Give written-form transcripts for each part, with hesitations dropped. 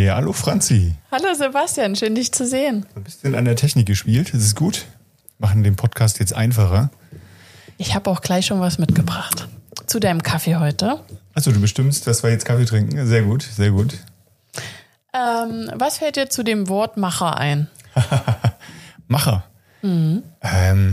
Ja, hallo Franzi. Hallo Sebastian, schön dich zu sehen. Du bist denn an der Technik gespielt? Das ist gut. Machen den Podcast jetzt einfacher. Ich habe auch gleich schon was mitgebracht. Zu deinem Kaffee heute. Achso, du bestimmst, dass wir jetzt Kaffee trinken. Sehr gut, sehr gut. Was fällt dir zu dem Wort Macher ein? Macher? Eine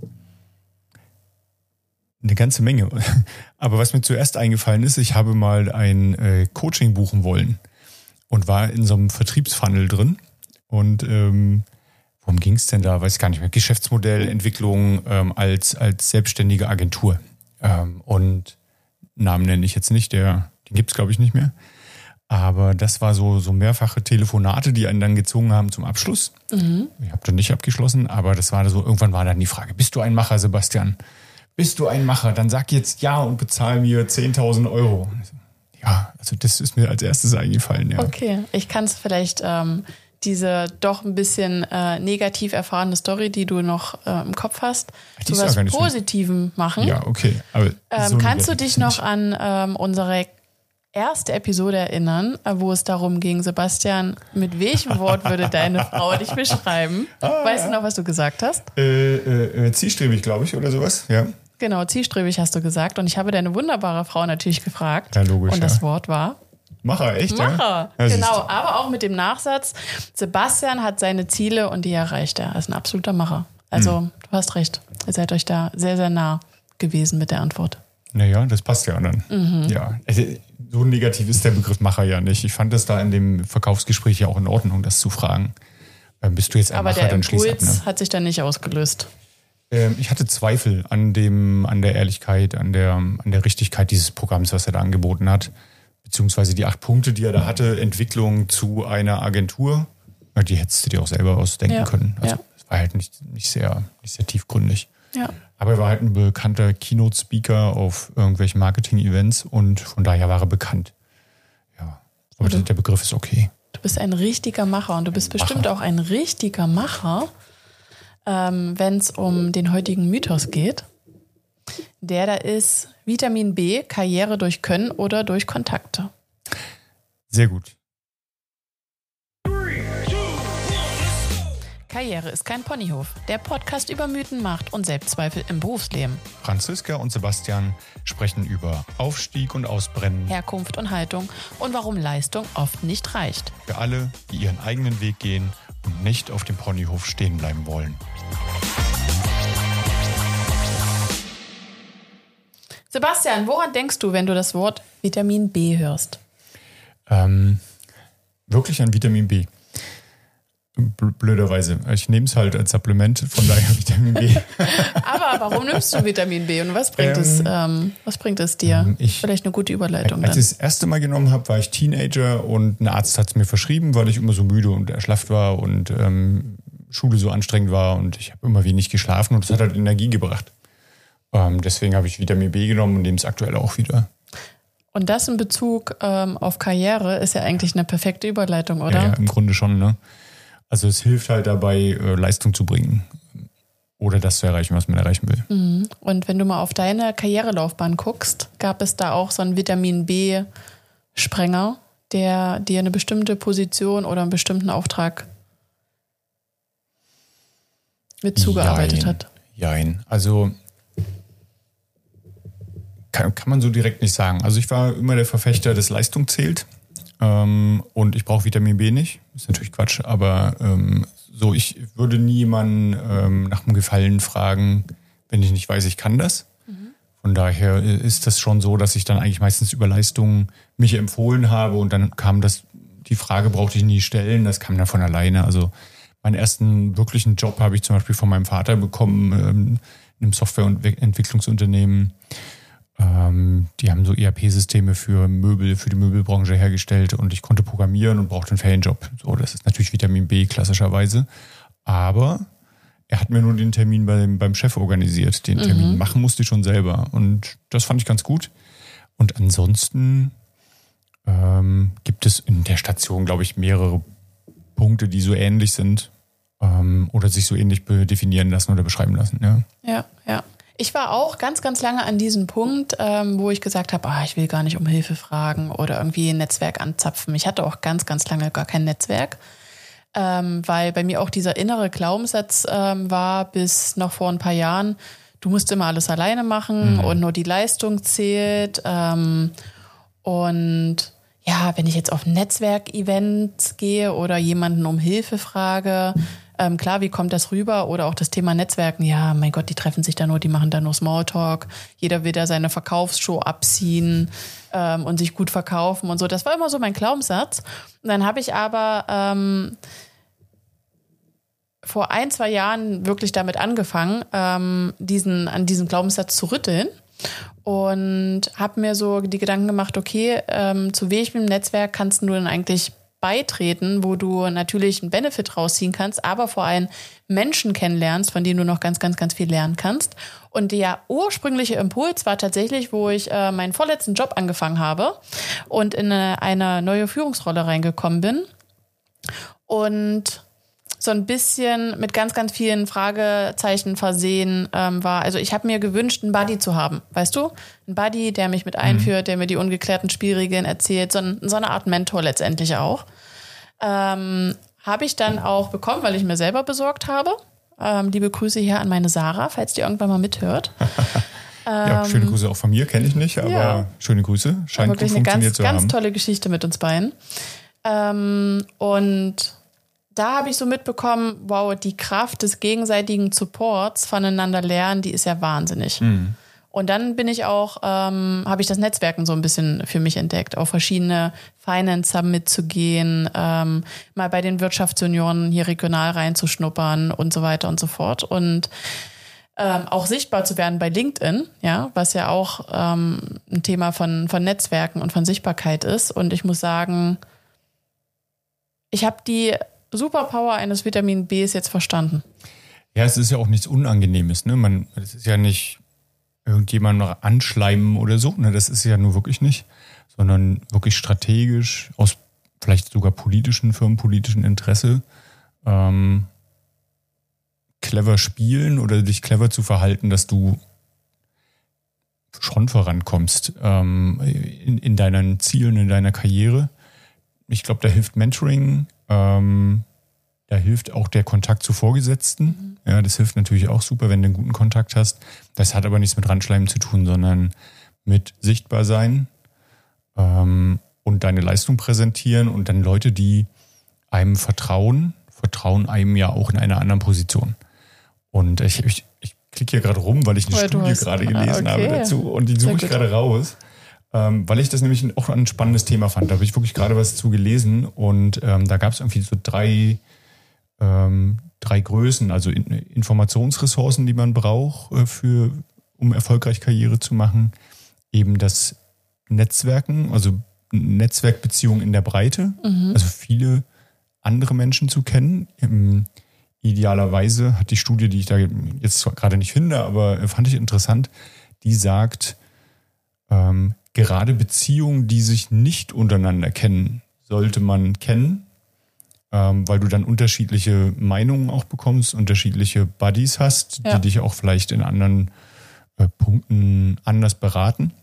ganze Menge. Aber was mir zuerst eingefallen ist, ich habe mal ein Coaching buchen wollen und war in so einem Vertriebsfunnel drin. Und worum ging es denn da? Weiß ich gar nicht mehr. Geschäftsmodellentwicklung als selbstständige Agentur. Und Namen nenne ich jetzt nicht, den gibt es glaube ich nicht mehr. Aber das war so mehrfache Telefonate, die einen dann gezogen haben zum Abschluss. Mhm. Ich habe dann nicht abgeschlossen, aber das war so, irgendwann war dann die Frage, bist du ein Macher, Sebastian? Bist du ein Macher? Dann sag jetzt ja und bezahl mir 10.000 Euro. Ja, also das ist mir als erstes eingefallen. Ja. Okay, ich kann es vielleicht diese doch ein bisschen negativ erfahrene Story, die du noch im Kopf hast, zu was Positivem machen. Ja, okay. Aber so kannst du dich noch an unsere erste Episode erinnern, wo es darum ging, Sebastian, mit welchem Wort würde deine Frau dich beschreiben? Weißt du noch, was du gesagt hast? Zielstrebig, glaube ich, oder sowas, ja. Genau, zielstrebig hast du gesagt. Und ich habe deine wunderbare Frau natürlich gefragt. Ja, logisch. Und das Wort war? Macher, echt? Macher, ja? Genau. Aber auch mit dem Nachsatz, Sebastian hat seine Ziele und die erreicht er. Er ist ein absoluter Macher. Also, du hast recht. Ihr seid euch da sehr, sehr nah gewesen mit der Antwort. Naja, das passt ja dann. Mhm. Ja, also, so negativ ist der Begriff Macher ja nicht. Ich fand das da in dem Verkaufsgespräch ja auch in Ordnung, das zu fragen. Bist du jetzt ein Macher, dann schließ ab. Aber der Impuls hat sich dann nicht ausgelöst. Ich hatte Zweifel an der Ehrlichkeit, an der Richtigkeit dieses Programms, was er da angeboten hat. Beziehungsweise die 8 Punkte, die er da hatte, Entwicklung zu einer Agentur, die hättest du dir auch selber ausdenken können. Also es war halt nicht sehr tiefgründig. Ja. Aber er war halt ein bekannter Keynote-Speaker auf irgendwelchen Marketing-Events und von daher war er bekannt. Ja, aber der Begriff ist okay. Du bist ein richtiger Macher und du bist bestimmt auch ein richtiger Macher, wenn es um den heutigen Mythos geht. Der da ist Vitamin B, Karriere durch Können oder durch Kontakte. Sehr gut. Karriere ist kein Ponyhof. Der Podcast über Mythen, Macht und Selbstzweifel im Berufsleben. Franziska und Sebastian sprechen über Aufstieg und Ausbrennen, Herkunft und Haltung und warum Leistung oft nicht reicht. Für alle, die ihren eigenen Weg gehen und nicht auf dem Ponyhof stehen bleiben wollen. Sebastian, woran denkst du, wenn du das Wort Vitamin B hörst? Wirklich an Vitamin B. Blöderweise. Ich nehme es halt als Supplement, von daher Vitamin B. Aber warum nimmst du Vitamin B und was bringt es dir? Vielleicht eine gute Überleitung. Als ich das erste Mal genommen habe, war ich Teenager und ein Arzt hat es mir verschrieben, weil ich immer so müde und erschlafft war und Schule so anstrengend war und ich habe immer wenig geschlafen und das hat halt Energie gebracht. Deswegen habe ich Vitamin B genommen und nehme es aktuell auch wieder. Und das in Bezug auf Karriere ist ja eigentlich eine perfekte Überleitung, oder? Ja, im Grunde schon, ne? Also es hilft halt dabei, Leistung zu bringen oder das zu erreichen, was man erreichen will. Mhm. Und wenn du mal auf deine Karrierelaufbahn guckst, gab es da auch so einen Vitamin B-Sprenger, der dir eine bestimmte Position oder einen bestimmten Auftrag mit zugearbeitet hat? Jein. Also kann man so direkt nicht sagen. Also ich war immer der Verfechter, dass Leistung zählt. Und ich brauche Vitamin B nicht. Ist natürlich Quatsch, aber ich würde nie jemanden nach dem Gefallen fragen, wenn ich nicht weiß, ich kann das. Mhm. Von daher ist das schon so, dass ich dann eigentlich meistens über Leistungen mich empfohlen habe und dann kam die Frage brauchte ich nie stellen, das kam dann von alleine. Also meinen ersten wirklichen Job habe ich zum Beispiel von meinem Vater bekommen, in einem Softwareentwicklungsunternehmen. Die haben so ERP-Systeme für die Möbelbranche hergestellt und ich konnte programmieren und brauchte einen Ferienjob. So, das ist natürlich Vitamin B klassischerweise. Aber er hat mir nur den Termin beim Chef organisiert. Den Termin machen musste ich schon selber und das fand ich ganz gut. Und ansonsten gibt es in der Station, glaube ich, mehrere Punkte, die so ähnlich sind oder sich so ähnlich definieren lassen oder beschreiben lassen. Ja. Ja. Ich war auch ganz, ganz lange an diesem Punkt, wo ich gesagt habe, ich will gar nicht um Hilfe fragen oder irgendwie ein Netzwerk anzapfen. Ich hatte auch ganz, ganz lange gar kein Netzwerk, weil bei mir auch dieser innere Glaubenssatz war bis noch vor ein paar Jahren, du musst immer alles alleine machen und nur die Leistung zählt. Und ja, wenn ich jetzt auf Netzwerkevents gehe oder jemanden um Hilfe frage, klar, wie kommt das rüber? Oder auch das Thema Netzwerken. Ja, mein Gott, die treffen sich da nur, die machen da nur Smalltalk. Jeder will da seine Verkaufsshow abziehen und sich gut verkaufen und so. Das war immer so mein Glaubenssatz. Und dann habe ich aber vor 1-2 Jahren wirklich damit angefangen, an diesem Glaubenssatz zu rütteln. Und habe mir so die Gedanken gemacht, okay, zu welchem Netzwerk kannst du denn eigentlich beitreten, wo du natürlich einen Benefit rausziehen kannst, aber vor allem Menschen kennenlernst, von denen du noch ganz, ganz, ganz viel lernen kannst. Und der ursprüngliche Impuls war tatsächlich, wo ich meinen vorletzten Job angefangen habe und in eine neue Führungsrolle reingekommen bin und so ein bisschen mit ganz, ganz vielen Fragezeichen versehen war. Also ich habe mir gewünscht, einen Buddy zu haben, weißt du? Ein Buddy, der mich mit einführt, der mir die ungeklärten Spielregeln erzählt, so eine Art Mentor letztendlich auch. Habe ich dann auch bekommen, weil ich mir selber besorgt habe. Liebe Grüße hier an meine Sarah, falls die irgendwann mal mithört. Ja, schöne Grüße auch von mir, kenne ich nicht, aber schöne Grüße. Scheint wirklich gut funktioniert eine zu haben. ganz tolle Geschichte mit uns beiden. Und da habe ich so mitbekommen, wow, die Kraft des gegenseitigen Supports voneinander lernen, die ist ja wahnsinnig. Und dann bin ich auch, habe ich das Netzwerken so ein bisschen für mich entdeckt, auf verschiedene Finance Summit zu gehen, mal bei den Wirtschaftsjunioren hier regional reinzuschnuppern und so weiter und so fort. Und auch sichtbar zu werden bei LinkedIn, ja, was ja auch ein Thema von Netzwerken und von Sichtbarkeit ist. Und ich muss sagen, ich habe die Superpower eines Vitamin Bs jetzt verstanden. Ja, es ist ja auch nichts Unangenehmes, ne? Es ist ja nicht irgendjemand noch anschleimen oder so, ne? Das ist ja nur wirklich nicht, sondern wirklich strategisch, aus vielleicht sogar firmenpolitischen Interesse, clever spielen oder dich clever zu verhalten, dass du schon vorankommst in deinen Zielen, in deiner Karriere. Ich glaube, da hilft Mentoring, da hilft auch der Kontakt zu Vorgesetzten. Ja, das hilft natürlich auch super, wenn du einen guten Kontakt hast. Das hat aber nichts mit Randschleimen zu tun, sondern mit sichtbar sein und deine Leistung präsentieren und dann Leute, die einem vertrauen einem ja auch in einer anderen Position. Und ich klicke hier gerade rum, weil ich eine Studie gerade gelesen habe dazu und die suche ich gerade raus. Weil ich das nämlich auch ein spannendes Thema fand. Da habe ich wirklich gerade was zu gelesen und da gab es irgendwie so drei Größen, also Informationsressourcen, die man braucht, um erfolgreich Karriere zu machen. Eben das Netzwerken, also Netzwerkbeziehungen in der Breite, also viele andere Menschen zu kennen. Idealerweise hat die Studie, die ich da jetzt gerade nicht finde, aber fand ich interessant, die sagt, gerade Beziehungen, die sich nicht untereinander kennen, sollte man kennen, weil du dann unterschiedliche Meinungen auch bekommst, unterschiedliche Buddies hast, die dich auch vielleicht in anderen Punkten anders beraten.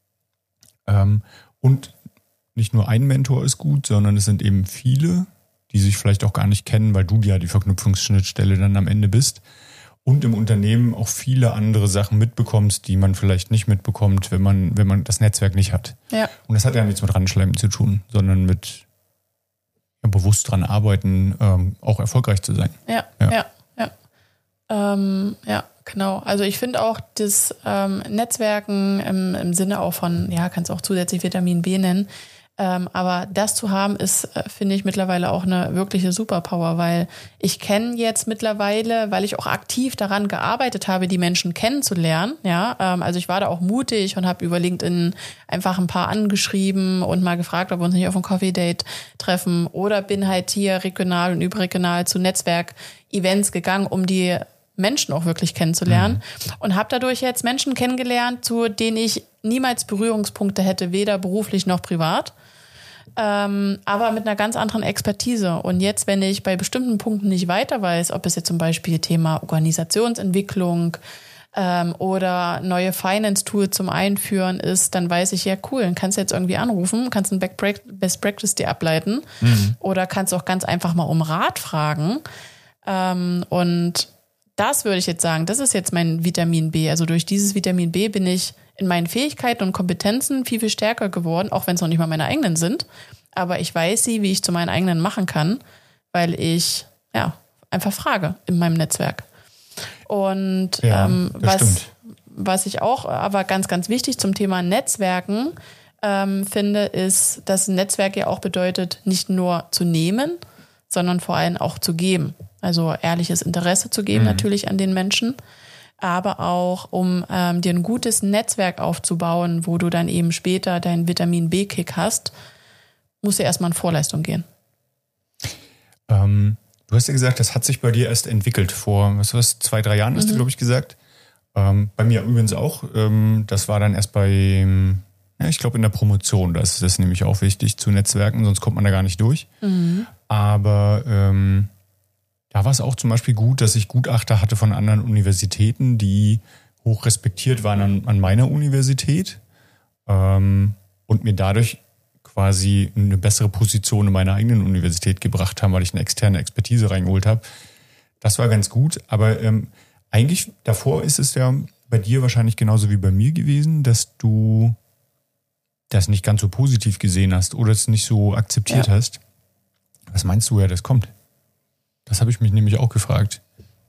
Und nicht nur ein Mentor ist gut, sondern es sind eben viele, die sich vielleicht auch gar nicht kennen, weil du ja die Verknüpfungsschnittstelle dann am Ende bist. Und im Unternehmen auch viele andere Sachen mitbekommst, die man vielleicht nicht mitbekommt, wenn man das Netzwerk nicht hat. Ja. Und das hat ja nichts mit Randschleimen zu tun, sondern mit bewusst dran arbeiten, auch erfolgreich zu sein. Ja, genau. Also ich finde auch das Netzwerken im Sinne auch von, kannst auch zusätzlich Vitamin B nennen, aber das zu haben ist, finde ich, mittlerweile auch eine wirkliche Superpower, weil ich kenne jetzt mittlerweile, weil ich auch aktiv daran gearbeitet habe, die Menschen kennenzulernen. Ja, also ich war da auch mutig und habe über LinkedIn einfach ein paar angeschrieben und mal gefragt, ob wir uns nicht auf ein Coffee-Date treffen, oder bin halt hier regional und überregional zu Netzwerk-Events gegangen, um die Menschen auch wirklich kennenzulernen und habe dadurch jetzt Menschen kennengelernt, zu denen ich niemals Berührungspunkte hätte, weder beruflich noch privat. Aber mit einer ganz anderen Expertise. Und jetzt, wenn ich bei bestimmten Punkten nicht weiter weiß, ob es jetzt zum Beispiel Thema Organisationsentwicklung, oder neue Finance-Tool zum Einführen ist, dann weiß ich, ja cool, dann kannst du jetzt irgendwie anrufen, kannst ein Best Practice dir ableiten oder kannst auch ganz einfach mal um Rat fragen. Und das würde ich jetzt sagen, das ist jetzt mein Vitamin B. Also durch dieses Vitamin B bin ich in meinen Fähigkeiten und Kompetenzen viel, viel stärker geworden, auch wenn es noch nicht mal meine eigenen sind. Aber ich weiß wie ich zu meinen eigenen machen kann, weil ich einfach frage in meinem Netzwerk. Und was ich auch aber ganz, ganz wichtig zum Thema Netzwerken finde, ist, dass ein Netzwerk ja auch bedeutet, nicht nur zu nehmen, sondern vor allem auch zu geben. Also ehrliches Interesse zu geben natürlich an den Menschen, aber auch um dir ein gutes Netzwerk aufzubauen, wo du dann eben später deinen Vitamin B-Kick hast, musst du erstmal in Vorleistung gehen. Du hast ja gesagt, das hat sich bei dir erst entwickelt vor, 2-3 Jahren, hast du, glaube ich, gesagt. Bei mir übrigens auch. Das war dann erst ich glaube in der Promotion. Das ist das nämlich auch wichtig zu Netzwerken, sonst kommt man da gar nicht durch. Aber da war es auch zum Beispiel gut, dass ich Gutachter hatte von anderen Universitäten, die hoch respektiert waren an meiner Universität und mir dadurch quasi eine bessere Position in meiner eigenen Universität gebracht haben, weil ich eine externe Expertise reingeholt habe. Das war ganz gut, aber eigentlich davor ist es ja bei dir wahrscheinlich genauso wie bei mir gewesen, dass du das nicht ganz so positiv gesehen hast oder es nicht so akzeptiert hast. Was meinst du, woher das kommt? Das habe ich mich nämlich auch gefragt.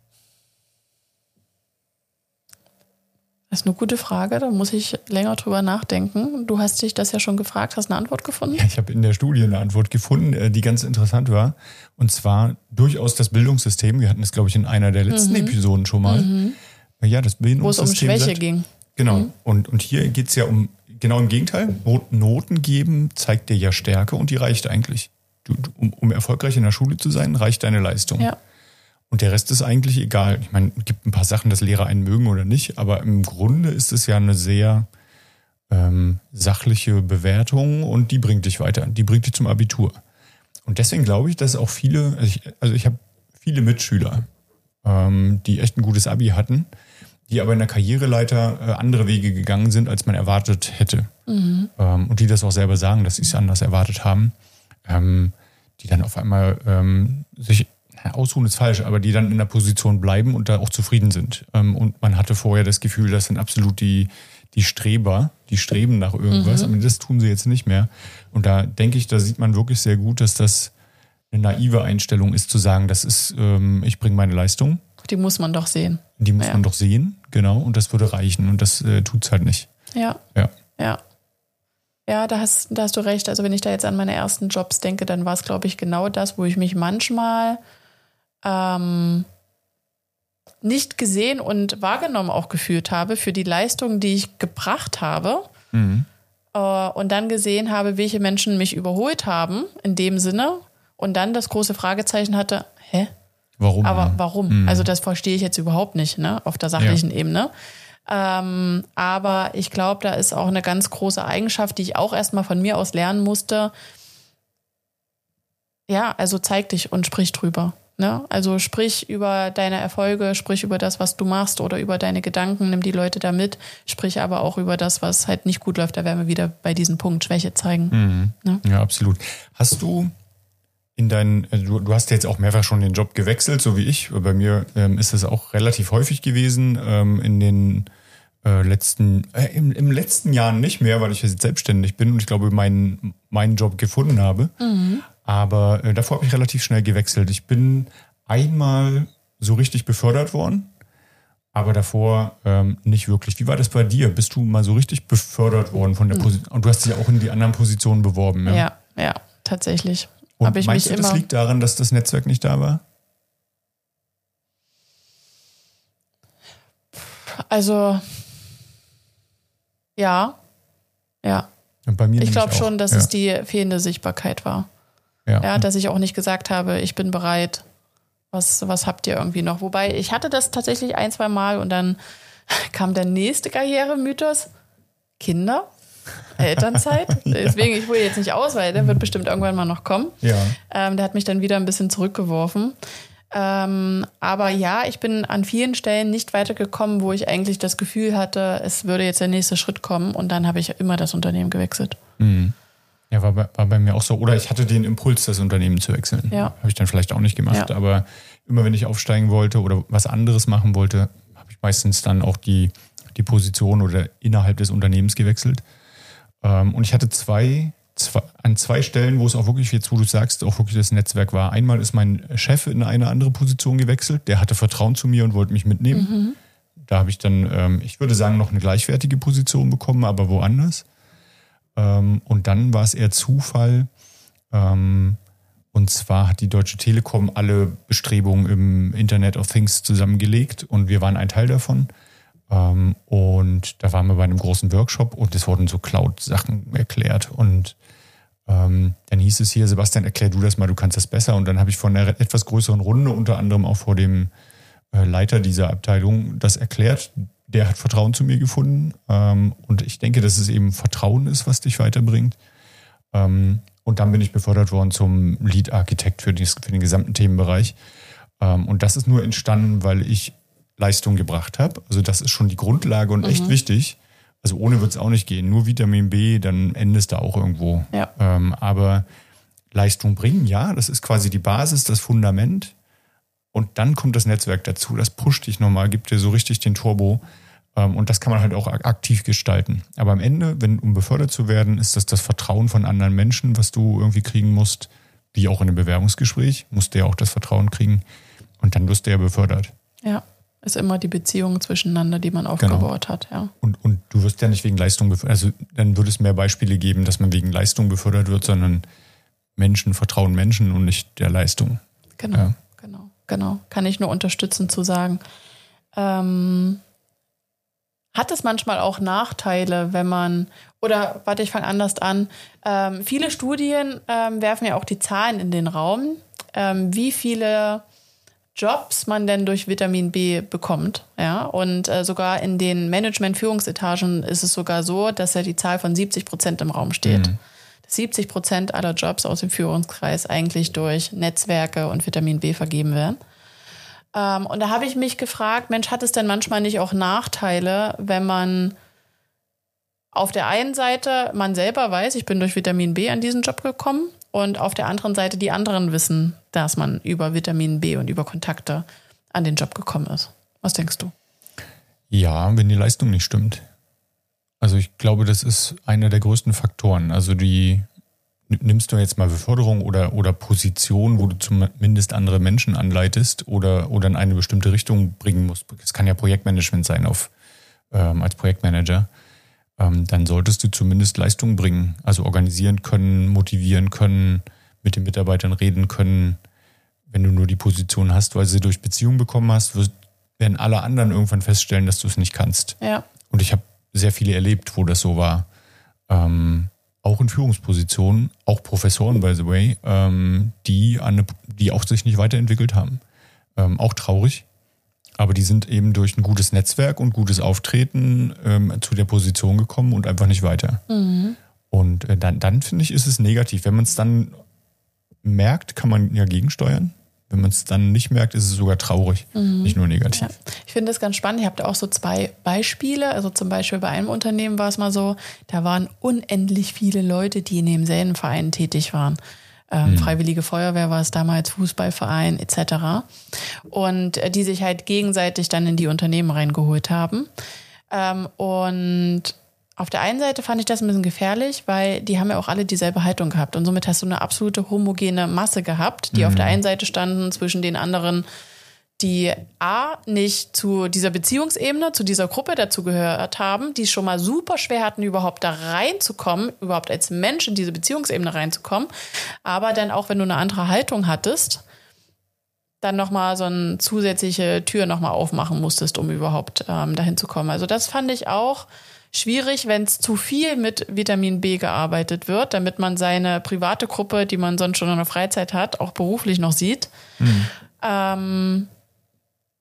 Das ist eine gute Frage, da muss ich länger drüber nachdenken. Du hast dich das ja schon gefragt, hast eine Antwort gefunden? Ja, ich habe in der Studie eine Antwort gefunden, die ganz interessant war. Und zwar durchaus das Bildungssystem. Wir hatten es, glaube ich, in einer der letzten Episoden schon mal. Ja, das Bildungssystem. Wo es um Schwäche ging. Genau. Und hier geht es ja genau im Gegenteil. Noten geben zeigt dir ja Stärke und die reicht eigentlich. Um erfolgreich in der Schule zu sein, reicht deine Leistung. Ja. Und der Rest ist eigentlich egal. Ich meine, es gibt ein paar Sachen, dass Lehrer einen mögen oder nicht, aber im Grunde ist es ja eine sehr sachliche Bewertung und die bringt dich weiter. Die bringt dich zum Abitur. Und deswegen glaube ich, dass auch viele, ich habe viele Mitschüler, die echt ein gutes Abi hatten, die aber in der Karriereleiter andere Wege gegangen sind, als man erwartet hätte. Und die das auch selber sagen, dass sie es anders erwartet haben. Die dann auf einmal sich ausruhen ist falsch, aber die dann in der Position bleiben und da auch zufrieden sind. Und man hatte vorher das Gefühl, das sind absolut die Streber, die streben nach irgendwas, aber das tun sie jetzt nicht mehr. Und da denke ich, da sieht man wirklich sehr gut, dass das eine naive Einstellung ist, zu sagen, das ist, ich bringe meine Leistung. Die muss man doch sehen. Die muss man doch sehen, genau, und das würde reichen und das tut's halt nicht. Ja, da hast du recht. Also wenn ich da jetzt an meine ersten Jobs denke, dann war es, glaube ich, genau das, wo ich mich manchmal nicht gesehen und wahrgenommen auch gefühlt habe für die Leistung, die ich gebracht habe. Und dann gesehen habe, welche Menschen mich überholt haben, in dem Sinne. Und dann das große Fragezeichen hatte, Warum? Aber warum? Also das verstehe ich jetzt überhaupt nicht, ne, auf der sachlichen Ebene. Aber ich glaube, da ist auch eine ganz große Eigenschaft, die ich auch erstmal von mir aus lernen musste. Ja, also zeig dich und sprich drüber. Ne? Also sprich über deine Erfolge, sprich über das, was du machst oder über deine Gedanken, nimm die Leute da mit, sprich aber auch über das, was halt nicht gut läuft. Da werden wir wieder bei diesem Punkt Schwäche zeigen. Ne? Ja, absolut. Hast du du hast jetzt auch mehrfach schon den Job gewechselt, so wie ich. Bei mir ist es auch relativ häufig gewesen in den im letzten Jahr nicht mehr, weil ich jetzt selbstständig bin und ich glaube, meinen Job gefunden habe. Aber davor habe ich relativ schnell gewechselt. Ich bin einmal so richtig befördert worden, aber davor nicht wirklich. Wie war das bei dir? Bist du mal so richtig befördert worden von der Position? Und du hast dich auch in die anderen Positionen beworben. Ja, tatsächlich. Und meinst du, das liegt daran, dass das Netzwerk nicht da war? Also, ja. Und bei mir ich glaube schon, dass es die fehlende Sichtbarkeit war. Ja, dass ich auch nicht gesagt habe, ich bin bereit. Was habt ihr irgendwie noch? Wobei, ich hatte das tatsächlich 1-2 Mal und dann kam der nächste Karrieremythos. Kinder, Elternzeit. Deswegen, ich hole jetzt nicht aus, weil der wird bestimmt irgendwann mal noch kommen. Der hat mich dann wieder ein bisschen zurückgeworfen. Aber ja, ich bin an vielen Stellen nicht weitergekommen, wo ich eigentlich das Gefühl hatte, es würde jetzt der nächste Schritt kommen und dann habe ich immer das Unternehmen gewechselt. Mhm. Ja, war bei mir auch so. Oder ich hatte den Impuls, das Unternehmen zu wechseln. Ja. Habe ich dann vielleicht auch nicht gemacht. Aber immer wenn ich aufsteigen wollte oder was anderes machen wollte, habe ich meistens dann auch die Position oder innerhalb des Unternehmens gewechselt. Und ich hatte an zwei Stellen, wo es auch wirklich, jetzt wo du sagst, auch wirklich das Netzwerk war. Einmal ist mein Chef in eine andere Position gewechselt. Der hatte Vertrauen zu mir und wollte mich mitnehmen. Mhm. Da habe ich dann, ich würde sagen, noch eine gleichwertige Position bekommen, aber woanders. Und dann war es eher Zufall. Und zwar hat die Deutsche Telekom alle Bestrebungen im Internet of Things zusammengelegt und wir waren ein Teil davon. Und da waren wir bei einem großen Workshop und es wurden so Cloud-Sachen erklärt. Und dann hieß es hier, Sebastian, erklär du das mal, du kannst das besser. Und dann habe ich von einer etwas größeren Runde, unter anderem auch vor dem Leiter dieser Abteilung, das erklärt. Der hat Vertrauen zu mir gefunden. Und ich denke, dass es eben Vertrauen ist, was dich weiterbringt. Und dann bin ich befördert worden zum Lead-Architekt für den gesamten Themenbereich. Und das ist nur entstanden, weil ich Leistung gebracht habe. Also das ist schon die Grundlage und echt wichtig. Also ohne wird es auch nicht gehen. Nur Vitamin B, dann endest du auch irgendwo. Ja. Aber Leistung bringen, ja, das ist quasi die Basis, das Fundament. Und dann kommt das Netzwerk dazu. Das pusht dich nochmal, gibt dir so richtig den Turbo. Und das kann man halt auch aktiv gestalten. Aber am Ende, um befördert zu werden, ist das Vertrauen von anderen Menschen, was du irgendwie kriegen musst. Wie auch in einem Bewerbungsgespräch, musst du ja auch das Vertrauen kriegen. Und dann wirst du ja befördert. Ja. Ist immer die Beziehung zwischeneinander, die man aufgebaut hat, ja. Und du wirst ja nicht wegen Leistung befördert, also dann würde es mehr Beispiele geben, dass man wegen Leistung befördert wird, sondern Menschen vertrauen Menschen und nicht der Leistung. Genau. Kann ich nur unterstützen zu sagen. Hat es manchmal auch Nachteile, wenn man, ich fange anders an. Viele Studien werfen ja auch die Zahlen in den Raum, wie viele Jobs man denn durch Vitamin B bekommt. Ja? Und sogar in den Management-Führungsetagen ist es sogar so, dass ja die Zahl von 70% im Raum steht. 70% aller Jobs aus dem Führungskreis eigentlich durch Netzwerke und Vitamin B vergeben werden. Und da habe ich mich gefragt, Mensch, hat es denn manchmal nicht auch Nachteile, wenn man auf der einen Seite man selber weiß, ich bin durch Vitamin B an diesen Job gekommen und auf der anderen Seite die anderen wissen, dass man über Vitamin B und über Kontakte an den Job gekommen ist. Was denkst du? Ja, wenn die Leistung nicht stimmt. Also ich glaube, das ist einer der größten Faktoren. Also nimmst du jetzt mal Beförderung oder Position, wo du zumindest andere Menschen anleitest oder in eine bestimmte Richtung bringen musst. Es kann ja Projektmanagement sein als Projektmanager. Dann solltest du zumindest Leistung bringen. Also organisieren können, motivieren können, mit den Mitarbeitern reden können. Wenn du nur die Position hast, weil sie durch Beziehung bekommen hast, werden alle anderen irgendwann feststellen, dass du es nicht kannst. Ja. Und ich habe sehr viele erlebt, wo das so war. Auch in Führungspositionen, auch Professoren, by the way, die auch sich nicht weiterentwickelt haben. Auch traurig. Aber die sind eben durch ein gutes Netzwerk und gutes Auftreten zu der Position gekommen und einfach nicht weiter. Mhm. Und dann finde ich, ist es negativ. Wenn man es dann merkt, kann man ja gegensteuern. Wenn man es dann nicht merkt, ist es sogar traurig, nicht nur negativ. Ja. Ich finde das ganz spannend. Ich habe da auch so 2 Beispiele. Also zum Beispiel bei einem Unternehmen war es mal so, da waren unendlich viele Leute, die in demselben Verein tätig waren. Freiwillige Feuerwehr war es damals, Fußballverein etc. Und die sich halt gegenseitig dann in die Unternehmen reingeholt haben. Und auf der einen Seite fand ich das ein bisschen gefährlich, weil die haben ja auch alle dieselbe Haltung gehabt. Und somit hast du eine absolute homogene Masse gehabt, die auf der einen Seite standen zwischen den anderen, die nicht zu dieser Beziehungsebene, zu dieser Gruppe dazu gehört haben, die es schon mal super schwer hatten, überhaupt da reinzukommen, überhaupt als Mensch in diese Beziehungsebene reinzukommen. Aber dann auch, wenn du eine andere Haltung hattest, dann nochmal so eine zusätzliche Tür nochmal aufmachen musstest, um überhaupt dahin zu kommen. Also das fand ich auch schwierig, wenn es zu viel mit Vitamin B gearbeitet wird, damit man seine private Gruppe, die man sonst schon in der Freizeit hat, auch beruflich noch sieht.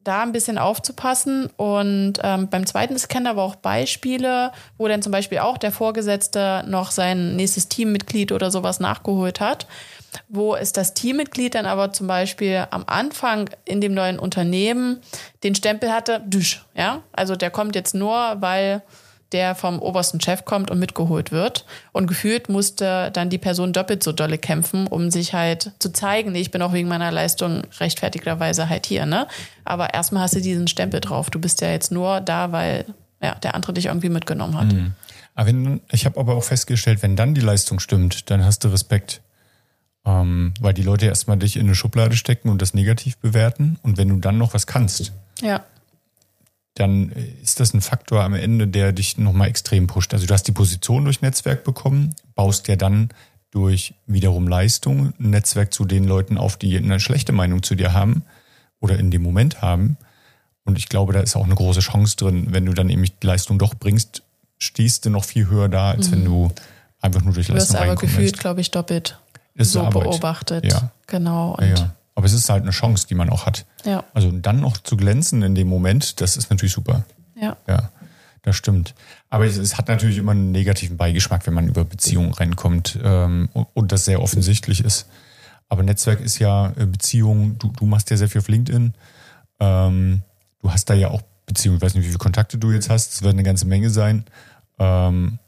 da ein bisschen aufzupassen. Und beim zweiten Scan aber auch Beispiele, wo dann zum Beispiel auch der Vorgesetzte noch sein nächstes Teammitglied oder sowas nachgeholt hat, wo es das Teammitglied dann aber zum Beispiel am Anfang in dem neuen Unternehmen den Stempel hatte, ja, also der kommt jetzt nur, weil der vom obersten Chef kommt und mitgeholt wird. Und gefühlt musste dann die Person doppelt so dolle kämpfen, um sich halt zu zeigen, nee, ich bin auch wegen meiner Leistung rechtfertigerweise halt hier, ne? Aber erstmal hast du diesen Stempel drauf. Du bist ja jetzt nur da, weil ja, der andere dich irgendwie mitgenommen hat. Mhm. Ich habe aber auch festgestellt, wenn dann die Leistung stimmt, dann hast du Respekt. Weil die Leute erstmal dich in eine Schublade stecken und das negativ bewerten. Und wenn du dann noch was kannst, ja, dann ist das ein Faktor am Ende, der dich nochmal extrem pusht. Also du hast die Position durch Netzwerk bekommen, baust ja dann durch wiederum Leistung ein Netzwerk zu den Leuten auf, die eine schlechte Meinung zu dir haben oder in dem Moment haben. Und ich glaube, da ist auch eine große Chance drin. Wenn du dann eben die Leistung doch bringst, stehst du noch viel höher da, als wenn du einfach nur durch Leistung reinkommst. Du wirst aber gefühlt, glaube ich, doppelt ist so Arbeit. Beobachtet. Ja. Genau. Und ja. Aber es ist halt eine Chance, die man auch hat. Ja. Also dann noch zu glänzen in dem Moment, das ist natürlich super. Ja. Ja, das stimmt. Aber es hat natürlich immer einen negativen Beigeschmack, wenn man über Beziehungen reinkommt und das sehr offensichtlich ist. Aber Netzwerk ist ja Beziehung, du machst ja sehr viel auf LinkedIn. Du hast da ja auch Beziehungen, ich weiß nicht, wie viele Kontakte du jetzt hast, es wird eine ganze Menge sein. Und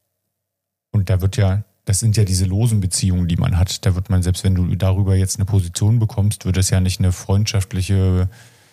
da wird ja, das sind ja diese losen Beziehungen, die man hat. Da wird man, selbst wenn du darüber jetzt eine Position bekommst, wird das ja nicht eine freundschaftliche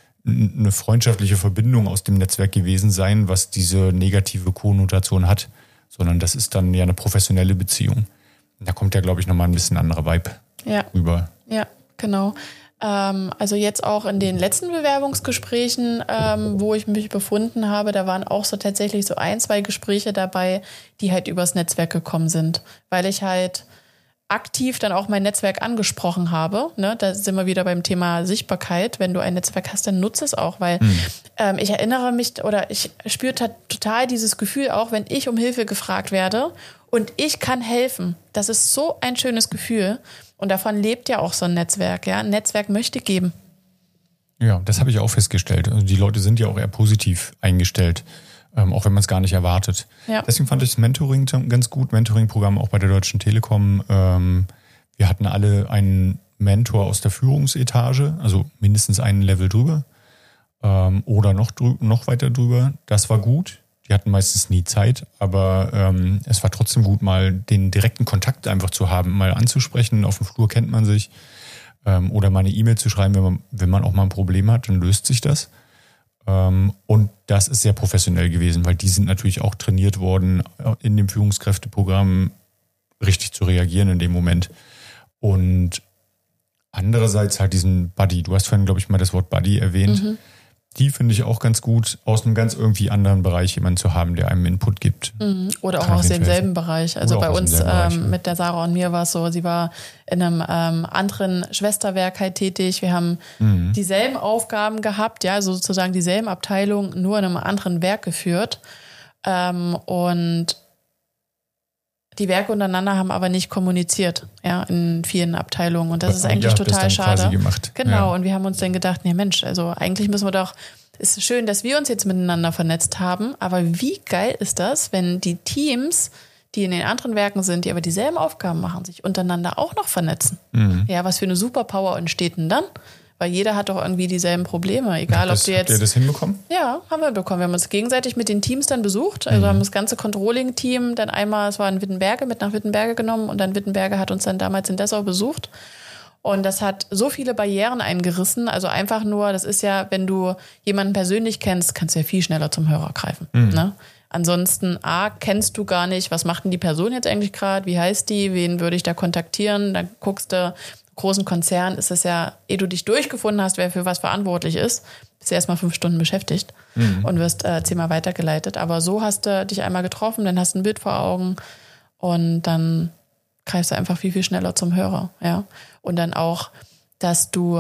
Verbindung aus dem Netzwerk gewesen sein, was diese negative Konnotation hat, sondern das ist dann ja eine professionelle Beziehung. Da kommt ja, glaube ich, nochmal ein bisschen anderer Vibe rüber. Ja, genau. Also jetzt auch in den letzten Bewerbungsgesprächen, wo ich mich befunden habe, da waren auch so tatsächlich so 1, 2 Gespräche dabei, die halt übers Netzwerk gekommen sind, weil ich halt aktiv dann auch mein Netzwerk angesprochen habe. Ne? Da sind wir wieder beim Thema Sichtbarkeit. Wenn du ein Netzwerk hast, dann nutze es auch, weil ich erinnere mich oder ich spüre total dieses Gefühl auch, wenn ich um Hilfe gefragt werde und ich kann helfen. Das ist so ein schönes Gefühl. Und davon lebt ja auch so ein Netzwerk. Ja? Ein Netzwerk möchte geben. Ja, das habe ich auch festgestellt. Also die Leute sind ja auch eher positiv eingestellt, auch wenn man es gar nicht erwartet. Ja. Deswegen fand ich das Mentoring ganz gut. Mentoring-Programm auch bei der Deutschen Telekom. Wir hatten alle einen Mentor aus der Führungsetage, also mindestens einen Level drüber oder noch weiter drüber. Das war gut. Die hatten meistens nie Zeit, aber es war trotzdem gut, mal den direkten Kontakt einfach zu haben, mal anzusprechen. Auf dem Flur kennt man sich. Oder mal eine E-Mail zu schreiben, wenn man auch mal ein Problem hat, dann löst sich das. Und das ist sehr professionell gewesen, weil die sind natürlich auch trainiert worden, in dem Führungskräfteprogramm richtig zu reagieren in dem Moment. Und andererseits halt diesen Buddy. Du hast vorhin, glaube ich, mal das Wort Buddy erwähnt. Mhm. Die finde ich auch ganz gut, aus einem ganz irgendwie anderen Bereich jemanden zu haben, der einem Input gibt. Oder auch aus demselben Bereich. Also bei uns mit der Sarah und mir war es so, sie war in einem anderen Schwesterwerk halt tätig. Wir haben dieselben Aufgaben gehabt, ja, also sozusagen dieselben Abteilungen, nur in einem anderen Werk geführt. Und die Werke untereinander haben aber nicht kommuniziert, ja, in vielen Abteilungen. Und das ist eigentlich total schade. Gemacht. Genau. Ja. Und wir haben uns dann gedacht, nee Mensch, also eigentlich müssen wir doch, es ist schön, dass wir uns jetzt miteinander vernetzt haben, aber wie geil ist das, wenn die Teams, die in den anderen Werken sind, die aber dieselben Aufgaben machen, sich untereinander auch noch vernetzen? Ja, was für eine Superpower entsteht denn dann? Weil jeder hat doch irgendwie dieselben Probleme, egal ob du jetzt... Habt ihr das hinbekommen? Ja, haben wir bekommen. Wir haben uns gegenseitig mit den Teams dann besucht. Also haben das ganze Controlling-Team dann einmal, es war in Wittenberge, mit nach Wittenberge genommen und dann Wittenberge hat uns dann damals in Dessau besucht. Und das hat so viele Barrieren eingerissen. Also einfach nur, das ist ja, wenn du jemanden persönlich kennst, kannst du ja viel schneller zum Hörer greifen. Ne? Ansonsten, kennst du gar nicht, was macht denn die Person jetzt eigentlich gerade, wie heißt die, wen würde ich da kontaktieren, dann guckst du... großen Konzern ist es ja, ehe du dich durchgefunden hast, wer für was verantwortlich ist, bist du erstmal 5 Stunden beschäftigt und wirst 10-mal weitergeleitet. Aber so hast du dich einmal getroffen, dann hast du ein Bild vor Augen und dann greifst du einfach viel, viel schneller zum Hörer. Ja? Und dann auch, dass du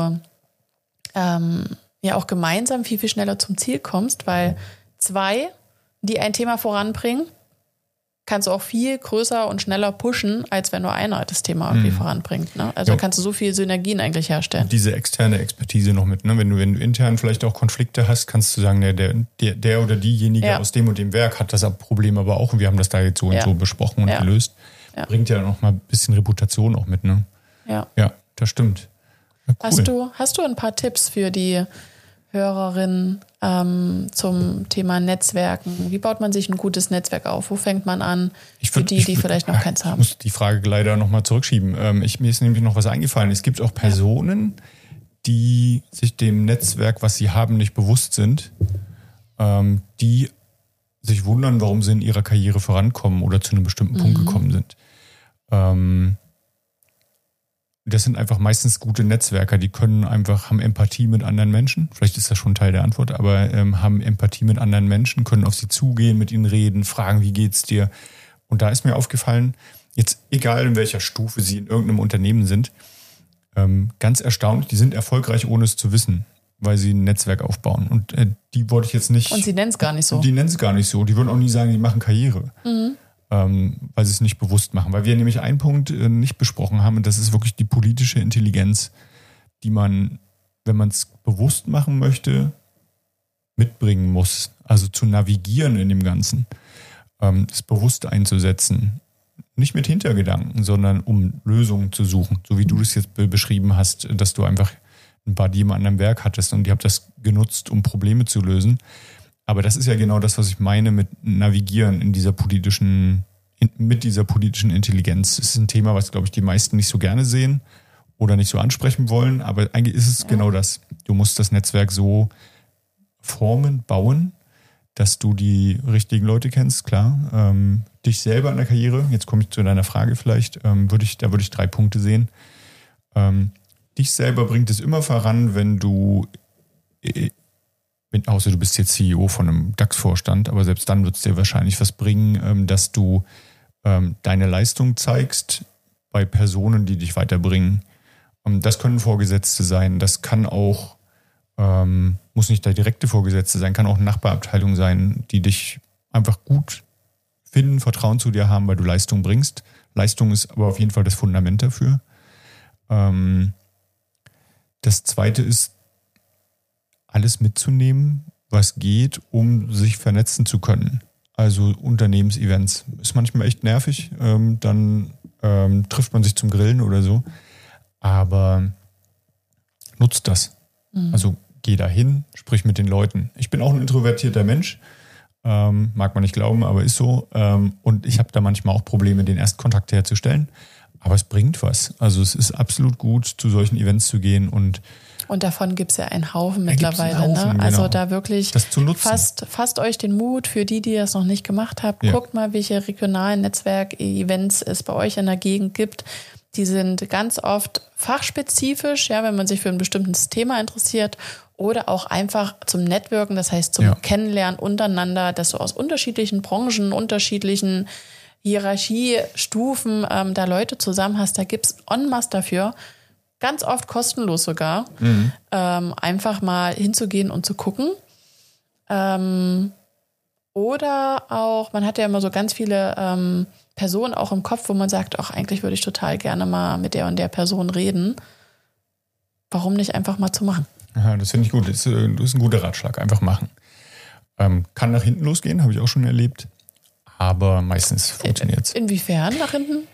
ja auch gemeinsam viel, viel schneller zum Ziel kommst, weil 2, die ein Thema voranbringen, kannst du auch viel größer und schneller pushen, als wenn nur einer das Thema irgendwie voranbringt. Ne? Also kannst du so viel Synergien eigentlich herstellen. Und diese externe Expertise noch mit, ne? Wenn du intern vielleicht auch Konflikte hast, kannst du sagen, der oder diejenige aus dem und dem Werk hat das Problem aber auch und wir haben das da jetzt so und so besprochen und gelöst. Ja. Bringt ja noch mal ein bisschen Reputation auch mit, ne? Ja, das stimmt. Ja, cool. Hast du ein paar Tipps für die Hörerin zum Thema Netzwerken? Wie baut man sich ein gutes Netzwerk auf? Wo fängt man an? Für die vielleicht noch keins haben. Ich muss die Frage leider nochmal zurückschieben. Mir ist nämlich noch was eingefallen. Es gibt auch Personen, die sich dem Netzwerk, was sie haben, nicht bewusst sind, die sich wundern, warum sie in ihrer Karriere vorankommen oder zu einem bestimmten Punkt gekommen sind. Das sind einfach meistens gute Netzwerker, die haben Empathie mit anderen Menschen. Vielleicht ist das schon Teil der Antwort, aber haben Empathie mit anderen Menschen, können auf sie zugehen, mit ihnen reden, fragen, wie geht's dir? Und da ist mir aufgefallen, jetzt egal in welcher Stufe sie in irgendeinem Unternehmen sind, ganz erstaunlich, die sind erfolgreich, ohne es zu wissen, weil sie ein Netzwerk aufbauen. Und die wollte ich jetzt nicht... Und sie nennen es gar nicht so. Die nennen es gar nicht so. Die würden auch nie sagen, die machen Karriere. Weil sie es nicht bewusst machen. Weil wir nämlich einen Punkt nicht besprochen haben und das ist wirklich die politische Intelligenz, die man, wenn man es bewusst machen möchte, mitbringen muss. Also zu navigieren in dem Ganzen. Es bewusst einzusetzen. Nicht mit Hintergedanken, sondern um Lösungen zu suchen. So wie du das jetzt beschrieben hast, dass du einfach ein Buddy im anderen Werk hattest und ihr habt das genutzt, um Probleme zu lösen. Aber das ist ja genau das, was ich meine mit Navigieren mit dieser politischen Intelligenz. Das ist ein Thema, was, glaube ich, die meisten nicht so gerne sehen oder nicht so ansprechen wollen. Aber eigentlich ist es genau das. Du musst das Netzwerk so formen, bauen, dass du die richtigen Leute kennst, klar. Dich selber in der Karriere, jetzt komme ich zu deiner Frage vielleicht, da würde ich 3 Punkte sehen. Dich selber bringt es immer voran, wenn du... außer du bist jetzt CEO von einem DAX-Vorstand, aber selbst dann wird es dir wahrscheinlich was bringen, dass du deine Leistung zeigst bei Personen, die dich weiterbringen. Das können Vorgesetzte sein, das kann auch, muss nicht der direkte Vorgesetzte sein, kann auch eine Nachbarabteilung sein, die dich einfach gut finden, Vertrauen zu dir haben, weil du Leistung bringst. Leistung ist aber auf jeden Fall das Fundament dafür. Das Zweite ist, alles mitzunehmen, was geht, um sich vernetzen zu können. Also Unternehmensevents. Ist manchmal echt nervig, dann trifft man sich zum Grillen oder so. Aber nutzt das. Also geh da hin, sprich mit den Leuten. Ich bin auch ein introvertierter Mensch, mag man nicht glauben, aber ist so. Und ich habe da manchmal auch Probleme, den Erstkontakt herzustellen. Aber es bringt was. Also es ist absolut gut, zu solchen Events zu gehen und davon gibt es ja einen Haufen mittlerweile. Einen Haufen, ne? Also da wirklich das zu nutzen. Fasst euch den Mut für die das noch nicht gemacht habt. Ja. Guckt mal, welche regionalen Netzwerk-Events es bei euch in der Gegend gibt. Die sind ganz oft fachspezifisch, ja, wenn man sich für ein bestimmtes Thema interessiert oder auch einfach zum Networken, das heißt zum Kennenlernen untereinander, dass du aus unterschiedlichen Branchen, unterschiedlichen Hierarchiestufen da Leute zusammen hast. Da gibt es en masse dafür. Ganz oft kostenlos sogar, einfach mal hinzugehen und zu gucken. Oder auch, man hat ja immer so ganz viele Personen auch im Kopf, wo man sagt, ach, eigentlich würde ich total gerne mal mit der und der Person reden. Warum nicht einfach mal zu machen? Aha, das finde ich gut. Das ist ein guter Ratschlag. Einfach machen. Kann nach hinten losgehen, habe ich auch schon erlebt. Aber meistens funktioniert es. Inwiefern nach hinten?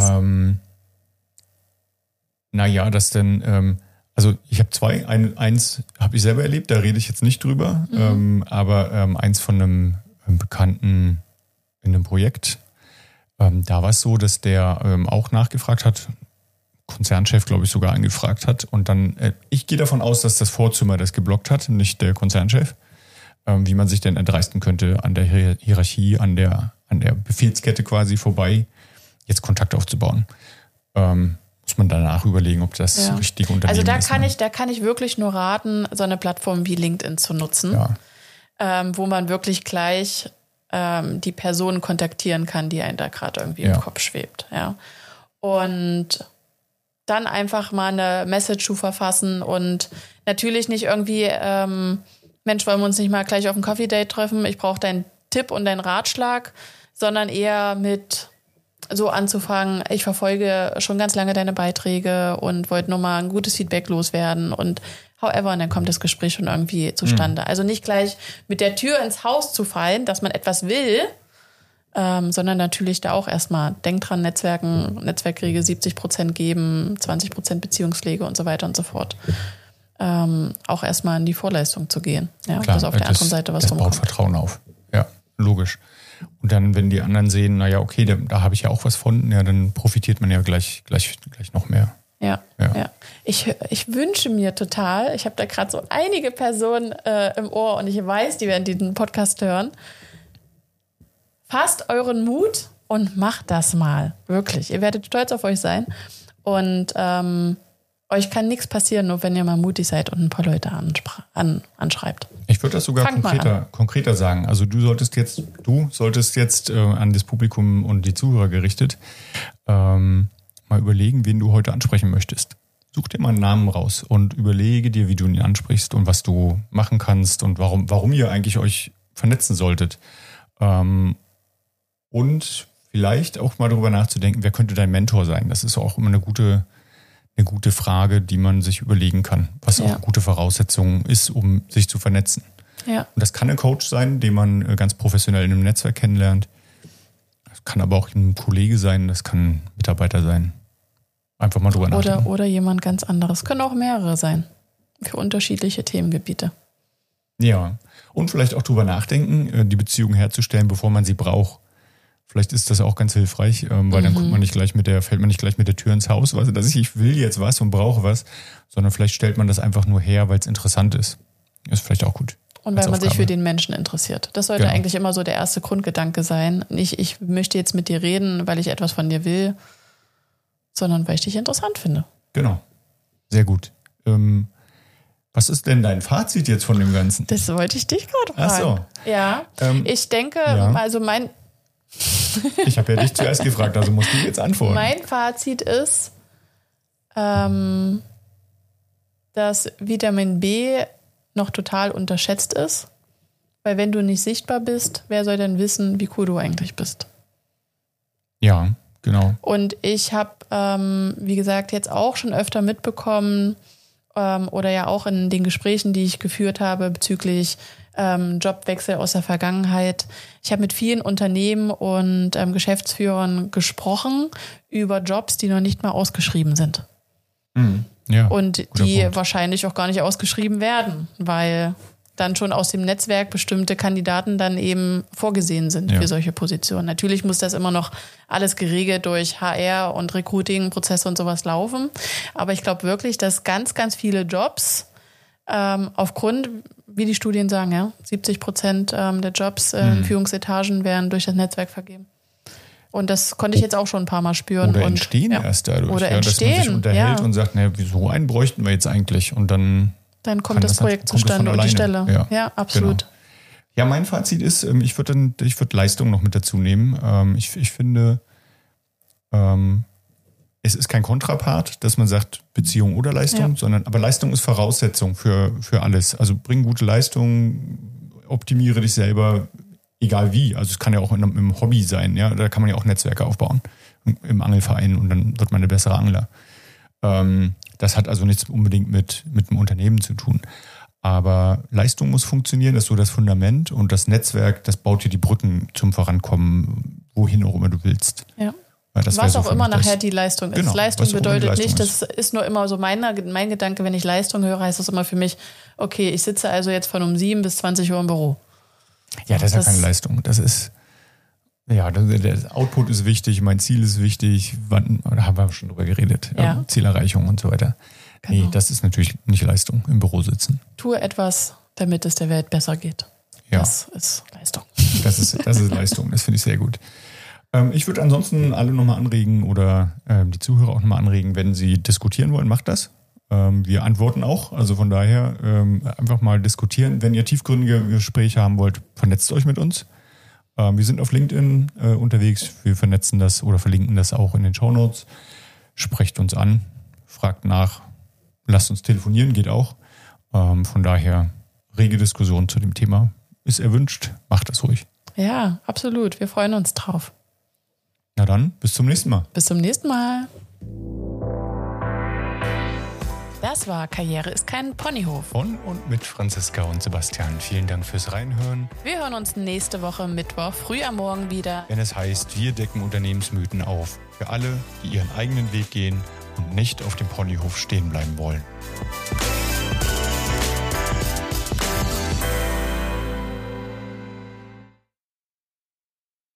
Naja, das denn, also ich habe 2, eins habe ich selber erlebt, da rede ich jetzt nicht drüber, aber eins von einem Bekannten in einem Projekt, da war es so, dass der auch nachgefragt hat, Konzernchef, glaube ich, sogar angefragt hat und dann, ich gehe davon aus, dass das Vorzimmer das geblockt hat, nicht der Konzernchef, wie man sich denn erdreisten könnte, an der Hierarchie, an der Befehlskette quasi vorbei, jetzt Kontakt aufzubauen. Muss man danach überlegen, ob das richtige Unternehmen ist. Also da kann ich wirklich nur raten, so eine Plattform wie LinkedIn zu nutzen, wo man wirklich gleich die Person kontaktieren kann, die einen da gerade irgendwie im Kopf schwebt. Ja. Und dann einfach mal eine Message zu verfassen und natürlich nicht irgendwie, Mensch, wollen wir uns nicht mal gleich auf ein Coffee-Date treffen? Ich brauche deinen Tipp und deinen Ratschlag, sondern eher mit so anzufangen, ich verfolge schon ganz lange deine Beiträge und wollte nur mal ein gutes Feedback loswerden und however, und dann kommt das Gespräch schon irgendwie zustande. Also nicht gleich mit der Tür ins Haus zu fallen, dass man etwas will, sondern natürlich da auch erstmal, denk dran, Netzwerkregel 70% geben, 20% Beziehungspflege und so weiter und so fort. Auch erstmal in die Vorleistung zu gehen. Ja, klar, dass auf der anderen Seite was rumkommt. Das baut Vertrauen auf. Ja, logisch. Und dann, wenn die anderen sehen, naja, okay, da habe ich ja auch was von, ja, dann profitiert man ja gleich noch mehr. Ja. Ich wünsche mir total, ich habe da gerade so einige Personen im Ohr und ich weiß, die werden diesen Podcast hören. Fasst euren Mut und macht das mal. Wirklich. Ihr werdet stolz auf euch sein. Und euch kann nichts passieren, nur wenn ihr mal mutig seid und ein paar Leute anschreibt. Ich würde das sogar konkreter sagen. Also du solltest jetzt an das Publikum und die Zuhörer gerichtet mal überlegen, wen du heute ansprechen möchtest. Such dir mal einen Namen raus und überlege dir, wie du ihn ansprichst und was du machen kannst und warum ihr eigentlich euch vernetzen solltet. Und vielleicht auch mal darüber nachzudenken, wer könnte dein Mentor sein? Das ist auch immer eine gute Frage, die man sich überlegen kann, was auch eine gute Voraussetzung ist, um sich zu vernetzen. Ja. Und das kann ein Coach sein, den man ganz professionell in einem Netzwerk kennenlernt. Das kann aber auch ein Kollege sein, das kann ein Mitarbeiter sein. Einfach mal drüber nachdenken. Oder jemand ganz anderes. Können auch mehrere sein. Für unterschiedliche Themengebiete. Ja. Und vielleicht auch drüber nachdenken, die Beziehung herzustellen, bevor man sie braucht. Vielleicht ist das auch ganz hilfreich, weil dann fällt man nicht gleich mit der Tür ins Haus, also dass ich will jetzt was und brauche was, sondern vielleicht stellt man das einfach nur her, weil es interessant ist. Ist vielleicht auch gut. Und weil man sich für den Menschen interessiert. Das sollte eigentlich immer so der erste Grundgedanke sein. Nicht, ich möchte jetzt mit dir reden, weil ich etwas von dir will, sondern weil ich dich interessant finde. Genau. Sehr gut. Was ist denn dein Fazit jetzt von dem Ganzen? Das wollte ich dich gerade fragen. Ach so. Ja, ich denke, also ich habe ja dich zuerst gefragt, also musst du jetzt antworten. Mein Fazit ist, dass Vitamin B noch total unterschätzt ist. Weil wenn du nicht sichtbar bist, wer soll denn wissen, wie cool du eigentlich bist? Ja, genau. Und ich habe, wie gesagt, jetzt auch schon öfter mitbekommen oder ja auch in den Gesprächen, die ich geführt habe bezüglich Jobwechsel aus der Vergangenheit. Ich habe mit vielen Unternehmen und Geschäftsführern gesprochen über Jobs, die noch nicht mal ausgeschrieben sind. Ja, und die wahrscheinlich auch gar nicht ausgeschrieben werden, weil dann schon aus dem Netzwerk bestimmte Kandidaten dann eben vorgesehen sind für solche Positionen. Natürlich muss das immer noch alles geregelt durch HR und Recruiting-Prozesse und sowas laufen. Aber ich glaube wirklich, dass ganz, ganz viele Jobs aufgrund, wie die Studien sagen, 70% der Jobs in Führungsetagen werden durch das Netzwerk vergeben. Und das konnte ich jetzt auch schon ein paar Mal spüren. Oder entstehen erst dadurch. Oder dass man sich unterhält und sagt, wieso einen bräuchten wir jetzt eigentlich? Und dann kommt das Projekt zustande und die Stelle. Ja, absolut. Genau. Ja, mein Fazit ist, ich würde Leistung noch mit dazu nehmen. Ich finde, es ist kein Kontrapart, dass man sagt Beziehung oder Leistung, aber Leistung ist Voraussetzung für alles. Also bring gute Leistung, optimiere dich selber, egal wie. Also es kann ja auch im Hobby sein, ja. Da kann man ja auch Netzwerke aufbauen im Angelverein und dann wird man eine bessere Angler. Das hat also nichts unbedingt mit dem Unternehmen zu tun. Aber Leistung muss funktionieren, das ist so das Fundament und das Netzwerk, das baut dir die Brücken zum Vorankommen, wohin auch immer du willst. Ja. Was auch immer nachher die Leistung ist. Genau, Leistung bedeutet nicht, das ist nur immer so mein Gedanke, wenn ich Leistung höre, heißt das immer für mich, okay, ich sitze also jetzt von um 7 bis 20 Uhr im Büro. Ja, das ist ja keine Leistung. Das ist, der Output ist wichtig, mein Ziel ist wichtig, da haben wir schon drüber geredet, Zielerreichung und so weiter. Genau. Nee, das ist natürlich nicht Leistung, im Büro sitzen. Tue etwas, damit es der Welt besser geht. Ja. Das ist Leistung. Das ist Leistung, das finde ich sehr gut. Ich würde ansonsten alle nochmal anregen oder die Zuhörer auch nochmal anregen, wenn sie diskutieren wollen, macht das. Wir antworten auch, also von daher einfach mal diskutieren. Wenn ihr tiefgründige Gespräche haben wollt, vernetzt euch mit uns. Wir sind auf LinkedIn unterwegs, wir vernetzen das oder verlinken das auch in den Shownotes. Sprecht uns an, fragt nach, lasst uns telefonieren, geht auch. Von daher rege Diskussion zu dem Thema ist erwünscht, macht das ruhig. Ja, absolut. Wir freuen uns drauf. Na dann, bis zum nächsten Mal. Bis zum nächsten Mal. Das war Karriere ist kein Ponyhof. Von und mit Franziska und Sebastian. Vielen Dank fürs Reinhören. Wir hören uns nächste Woche Mittwoch früh am Morgen wieder. Wenn es heißt, wir decken Unternehmensmythen auf. Für alle, die ihren eigenen Weg gehen und nicht auf dem Ponyhof stehen bleiben wollen.